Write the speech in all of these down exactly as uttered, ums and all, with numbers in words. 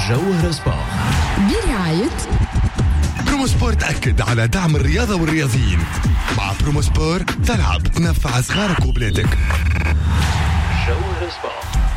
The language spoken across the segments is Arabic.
جوهر سبور برعاية برومو سبور. تأكد على دعم الرياضة والرياضيين. مع برومو سبور تلعب تنفع صغارك وبلادك. جوهر سبور.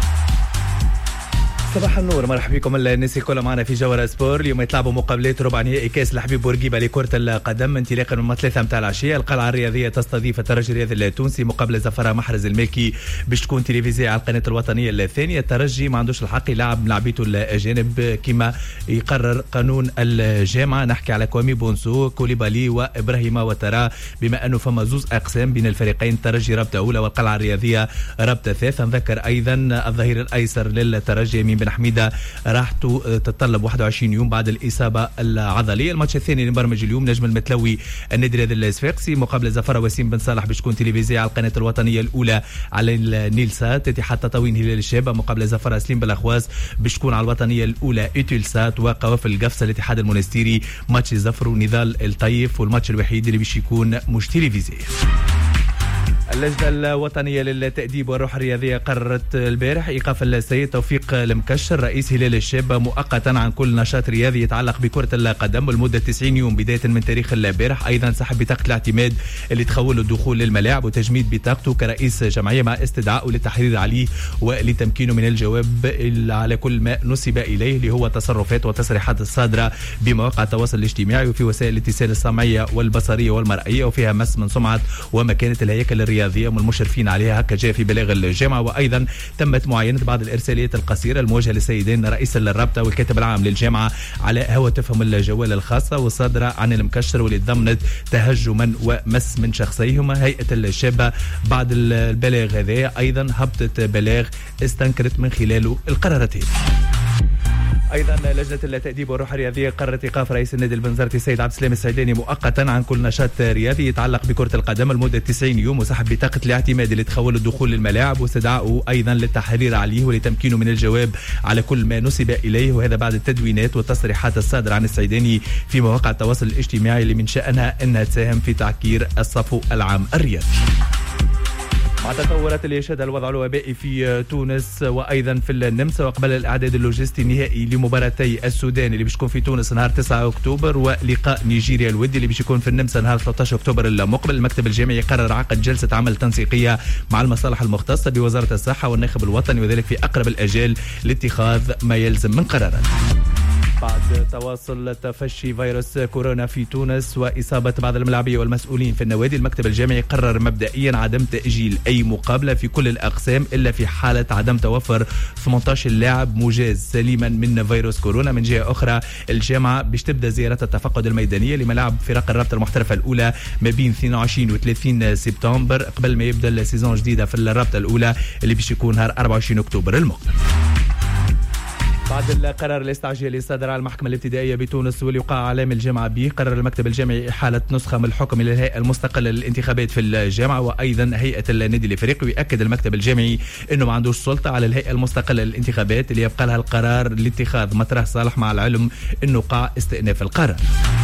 صباح النور، مرحبا بكم الناس الكل معنا في جوهر سبور. اليوم يتلعبوا مقابلات ربع نهائي كاس الحبيب بورقيبه لكرة القدم انطلاقا من ثلاثة متاع العشية. القلعة الرياضية تستضيف الترجي الرياضي التونسي مقابلة زفرة محرز الماكي باش تكون تلفزيونية على القناة الوطنية الثانية. الترجي ما عندوش الحق يلعب لاعبيته الأجانب كما يقرر قانون الجامعة. نحكي على كوامي بونسو، كوليبالي وإبراهيم وترا، بما أنه فما زوز أقسام بين الفريقين، الترجي رابطة أولى والقلعة الرياضية رابطة ثالثة. نذكر أيضا الظهير الأيسر للترجي من بن حميدة راحته تتطلب واحد وعشرين يوم بعد الإصابة العضلية. الماتش الثاني اللي مبرمج اليوم نجم المتلوي النادي الرياضي الصفاقسي مقابلة زفرة وسيم بن صالح باش تكون تلفزيونية على القناة الوطنية الأولى على النيل سات. اتحاد تطاوين هلال الشابة مقابلة زفرة سليم بالأخواز باش تكون على الوطنية الأولى إيتيل سات. وقوافل القفصة الاتحاد المنستيري ماتش زفر ونضال الطيف، والماتش الوحيد اللي باش يكون مش تلفزيوني. اللجنة الوطنية للتأديب والروح الرياضية قررت البارح إيقاف السيد توفيق المكشر رئيس هلال الشابة مؤقتا عن كل نشاط رياضي يتعلق بكرة القدم لمدة تسعين يوم بداية من تاريخ البارح. أيضا سحب بطاقة الاعتماد اللي تخول الدخول للملاعب وتجميد بطاقته كرئيس جمعية مع استدعائه للتحرير عليه ولتمكينه من الجواب على كل ما نسب إليه اللي هو تصرفات وتصريحات الصادرة بمواقع التواصل الاجتماعي وفي وسائل الاتصال السمعية والبصرية والمرئية وفيها مس من سمعة ومكانة الهياكل الرياضية والمشرفين عليها. هكا جاء في بلاغ الجامعة. وأيضا تمت معاينة بعض الإرساليات القصيرة الموجهة للسيدين رئيس الرابطة والكاتب العام للجامعة على هواتفهم الجوال الخاصة والصادرة عن المكشر واللي ضمنت تهجما ومس من شخصيهما. هيئة الشابة بعد البلاغ هذا أيضا هبطت بلاغ استنكرت من خلاله القرارات. ايضا لجنه التاديب والروح الرياضيه قررت ايقاف رئيس النادي البنزرتي السيد عبد السلام السعيداني مؤقتا عن كل نشاط رياضي يتعلق بكره القدم لمده تسعين يوم وسحب بطاقه الاعتماد اللي تخول الدخول للملاعب واستدعائه ايضا للتحرير عليه ولتمكينه من الجواب على كل ما نسب اليه، وهذا بعد التدوينات والتصريحات الصادره عن السعيداني في مواقع التواصل الاجتماعي اللي من شانها انها تساهم في تعكير الصفو العام الرياضي. مع تطورات اللي يشهدها الوضع الوبائي في تونس وايضا في النمسا وقبل الاعداد اللوجستي النهائي لمباراتي السودان اللي باش يكون في تونس نهار تسعة أكتوبر ولقاء نيجيريا الودي اللي باش يكون في النمسا نهار ثلاثة عشر أكتوبر المقبل، المكتب الجامعي قرر عقد جلسه عمل تنسيقيه مع المصالح المختصه بوزاره الصحه والناخب الوطني وذلك في اقرب الاجال لاتخاذ ما يلزم من قرارات. بعد تواصل تفشي فيروس كورونا في تونس وإصابة بعض الملاعبية والمسؤولين في النوادي، المكتب الجامعي قرر مبدئيا عدم تأجيل أي مقابلة في كل الأقسام إلا في حالة عدم توفر ثمانية عشر لاعب مجاز سليما من فيروس كورونا. من جهة أخرى الجامعة باش تبدأ زيارة التفقد الميدانية لملاعب فرق الرابطة المحترفة الأولى ما بين اثنين وعشرين و ثلاثين سبتمبر قبل ما يبدأ السيزون جديدة في الرابطة الأولى اللي باش يكون نهار أربعة وعشرين أكتوبر المقبل. بعد القرار الاستعجالي اللي صدر على المحكمة الابتدائية بتونس واللي وقع علام الجامعة به، قرر المكتب الجامعي إحالة نسخة من الحكم إلى الهيئة المستقلة للانتخابات في الجامعة وأيضا هيئة النادي الإفريقي. ويأكد المكتب الجامعي إنه ما عندوش سلطة على الهيئة المستقلة للانتخابات اللي يبقى لها القرار لاتخاذ مطرح صالح مع العلم إنه وقع استئناف القرار.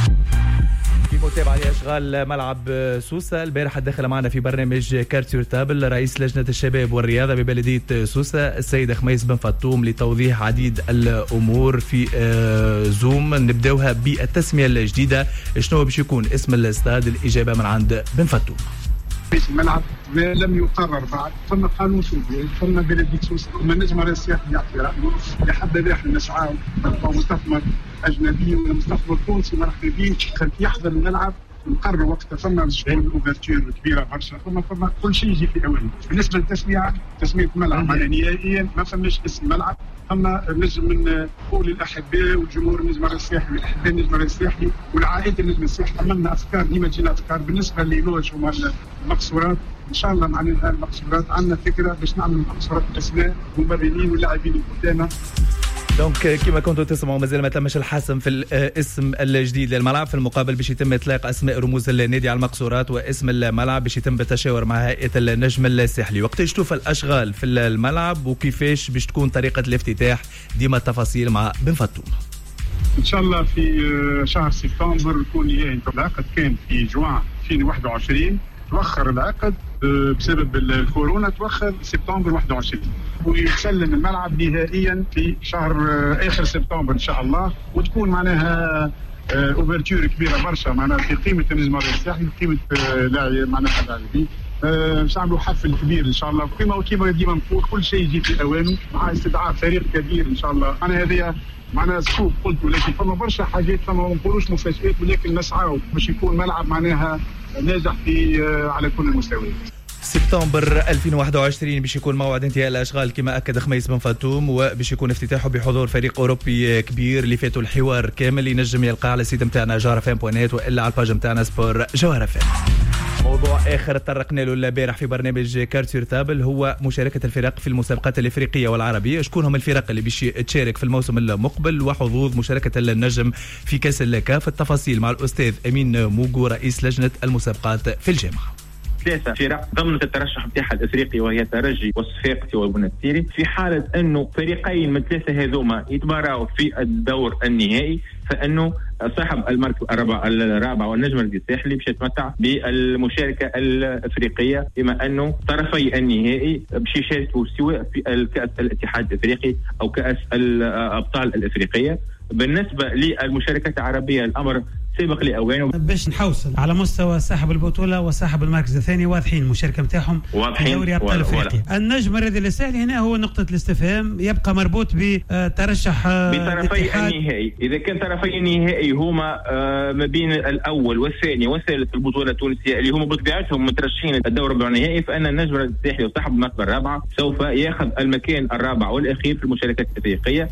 في متابعة لأشغال ملعب سوسة، البارحة دخل معنا في برنامج كارتيور تابل رئيس لجنة الشباب والرياضة ببلدية سوسة السيد خميس بن فطوم لتوضيح عديد الأمور في زوم. نبدأوها بالتسمية الجديدة، شنو باش يكون اسم الاستاد؟ الإجابة من عند بن فطوم. الملعب لم يقرر بعد، ثم قانون سوريا، ثم بلدية سوسة، ثم نجم السياحي يعطي رأيه لحد نحن نسعى مستثمر أجنبي ولا مستثمر تونسي مرحبا به يحضر الملعب نقرر وقتها. ثم شغل اوفرتير كبيره برشا، ثم ثم كل شيء يجي في اوانه. بالنسبه للتسميه تسميه ملعب على نهائيا ما فماش اسم ملعب، اما نجم من نقول الاحباء والجمهور النجم السياحي والاحباء النجم السياحي والعائله النجم السياحي. عملنا افكار ديما تجينا افكار بالنسبه للوج هما المقصورات. ان شاء الله معناها المقصورات عندنا فكره باش نعمل مقصورات الاسماء والممررين واللاعبين اللي قدامنا. دونك كما كنتوا تسمعوا مازال ما تمش الحسم في الاسم الجديد للملعب. في المقابل باش يتم اطلاق اسماء رموز النادي على المقصورات واسم الملعب باش يتم بالتشاور مع هيئه النجم الساحلي. وقت تشوف الاشغال في الملعب وكيفاش باش تكون طريقه الافتتاح؟ ديما التفاصيل مع بن فطوم. ان شاء الله في شهر سبتمبر يكون نهائي. العقد كان في جوان ألفين وواحد وعشرين توخر العقد بسبب الكورونا، توخر سبتمبر واحد وعشرين، ويسلم الملعب نهائيا في شهر اخر سبتمبر ان شاء الله، وتكون معناها اوفرتور كبيره برشا معناها في قيمه النجم الساحلي، قيمه لاعب معناها اللاعبين. باش أه نعملوا حفل كبير ان شاء الله، وكما وكما ديما نقول كل شيء يجي في اوانه، مع استدعاء فريق كبير ان شاء الله. انا هذه معناها سكوب قلت، ولكن فما برشا حاجات، فما ما نقولوش مفاجآت، ولكن نسعاو باش يكون ملعب معناها ناجح في على كل المستويات. سبتمبر ألفين وواحد وعشرين باش يكون موعد انتهاء الاشغال كما اكد خميس بن فاتوم، وباش يكون افتتاحه بحضور فريق اوروبي كبير. اللي فاتوا الحوار كامل ينجم يلقى على السيت نتاعنا جوهر فام بوانيت، والا على الباج نتاعنا سبور جوهر فام. موضوع اخر تطرقنا له البارح في برنامج كارت سور تابل هو مشاركه الفرق في المسابقات الافريقيه والعربيه. شكون هم الفرق اللي باش تشارك في الموسم المقبل، وحظوظ مشاركه النجم في كاس الكاف. التفاصيل مع الاستاذ امين موغو رئيس لجنه المسابقات في الجامعه. ثلاثة فرق ضمن الترشح بتاعها الافريقي، وهي ترجي والصفاقسي والبنستيري. في حالة انه فريقين من ثلاثة هذوما يتباراوا في الدور النهائي، فانه صاحب المركز الرابع الرابع والنجم الساحلي باش يتمتع بالمشاركة الافريقية، بما انه طرفي النهائي باش يشاركوا سواء في الكأس الاتحاد الافريقي او كأس الابطال الافريقية. بالنسبة للمشاركات العربية الامر سابق لأوانه، باش نحوصل على مستوى صاحب البطولة وصاحب المركز الثاني واضحين المشاركة نتاعهم في دوري أبطال أفريقيا. النجم الرياضي الساحلي هنا هو نقطة الاستفهام، يبقى مربوط بترشح بطرفي النهائي. إذا كان طرفي النهائي هما ما بين الأول والثاني والثالث البطولة التونسية اللي هما بطبيعتهم مترشحين الدور الربع النهائي، فإن النجم الرياضي الساحلي وصاحب المرتبة الرابعة سوف يأخذ المكان الرابع والأخير في المشاركات الأفريقية.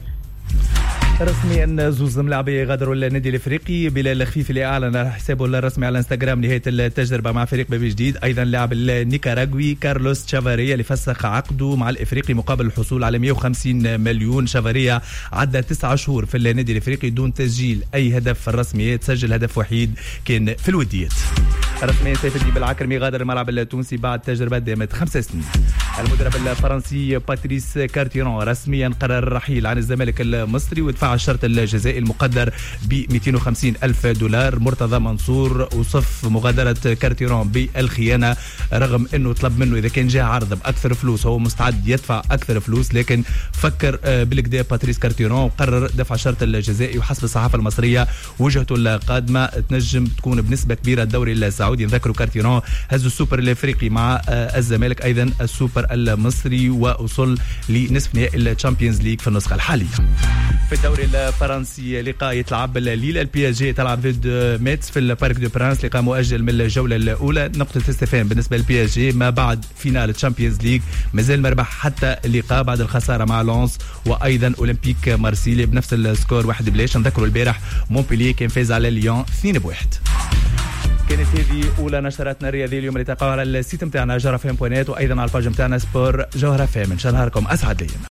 رسميا زوز ملاعبيه غادروا النادي الافريقي. بلال الخفيف اللي اعلن على حسابه الرسمي على انستغرام نهايه التجربه مع فريق بابي جديد. ايضا اللاعب النيكاراغوي كارلوس تشافاريا اللي فسخ عقده مع الافريقي مقابل الحصول على مئة وخمسين مليون. شافاريا عدى تسعة شهور في النادي الافريقي دون تسجيل اي هدف في الرسميات، سجل هدف وحيد كان في الوديات. رسميا سيف الدين بالعكرمي غادر الملعب التونسي بعد تجربه دامت خمس سنين. المدرب الفرنسي باتريس كارتيرون رسميا قرر الرحيل عن الزمالك المصري ودفع الشرط الجزائي المقدر ب مئتين وخمسين ألف دولار. مرتضى منصور وصف مغادرة كارتيرون بالخيانة، رغم أنه طلب منه إذا كان جاء عرض بأكثر فلوس هو مستعد يدفع أكثر فلوس، لكن فكر بالكدا باتريس كارتيرون وقرر دفع الشرط الجزائي. وحسب الصحافة المصرية وجهته القادمة تنجم تكون بنسبة كبيرة الدوري السعودي. نذكروا كارتيرون هز السوبر الافريقي مع الزمالك، ايضا السوبر المصري، ووصل لنصف نهائي الشامبيونز ليج في النسخه الحاليه. في الدوري الفرنسي لقاء يتلعب الليله، البي اس جي تلعب ضد ميتس في البارك دو برانس، لقاء مؤجل من الجوله الاولى. نقطه استفهام بالنسبه للبي اس جي ما بعد فينال الشامبيونز ليج، مازال مربح حتى اللقاء بعد الخساره مع لونس وايضا اولمبيك مارسيليا بنفس السكور واحد بلاش. نذكروا البارح مونبلييه كان فاز على ليون اثنين بواحد. كانت هذه اولى نشراتنا الرياضيه اليوم اللي تلقاوها على السيت نتاعنا جوهر فام بوانيت، وايضا على الباج نتاعنا سبور جوهر فام. ان شاء الله نهاركم اسعد ليا.